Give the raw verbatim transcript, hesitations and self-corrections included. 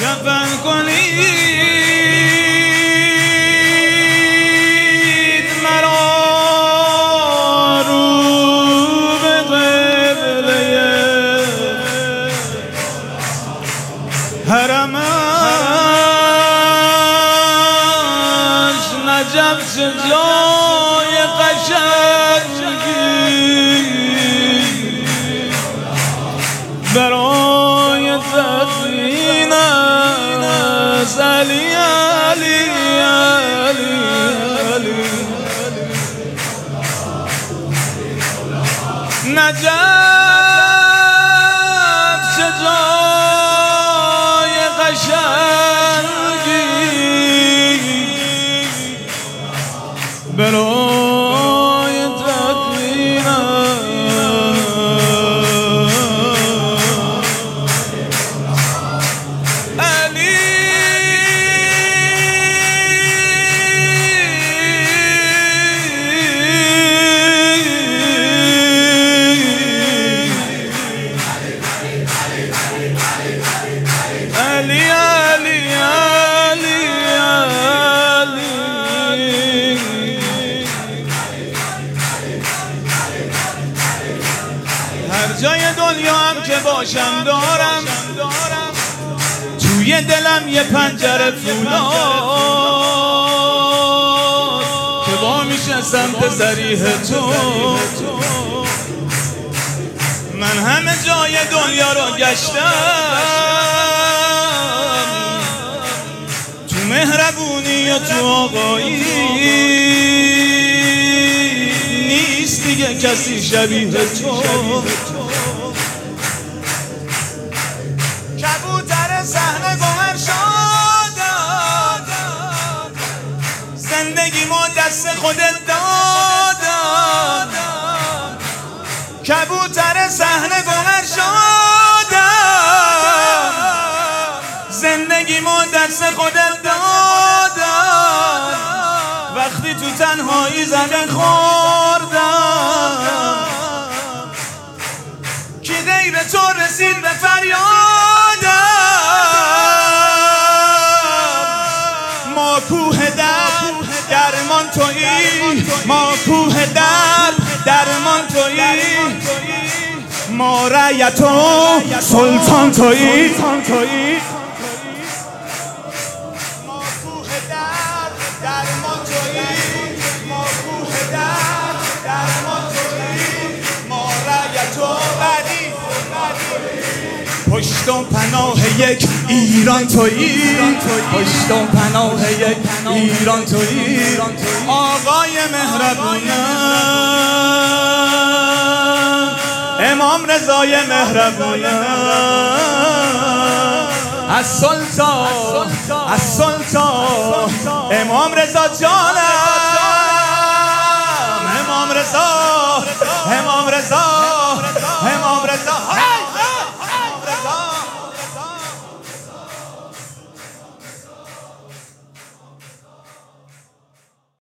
کفن کنید مرا رو به قبله حرمش نجف چه جای قشنگی برای تدفین است. علی علی علی علی نجف چه جای قشنگی برای تدفین علی علی علی علی هر جای دنیا هم که باشم دارم توی دلم یه پنجره فولاد که با میشه سمت ضریح تو. من همه جای دنیا رو گشتم تو مهربونی و تو آقایی نیست دیگه کسی شبیه تو. کبوتر صحنه گوهر شادم زندگیمو دست خودت دادم. کبوتر صحنه گوهر شادم زندگیمو دست خودت دادم. وقتی تو تنهایی زمین خوردم کی غیر تو رسید به فریادم. ما کوه درد درمان تویی، ما کوه درد درمان تویی، ما رعیت و سلطان تویی. ما کوه درد درمان تویی، ما کوه درد درمان تویی، ما رعیت و بدی پشت و پناه یک ایران تویی، پشت و پناه یک ایران تویی. آقای مهربونم امام رضای مهربونم از سلطان از سلطان امام رضا جانم. امام رضا امام رضا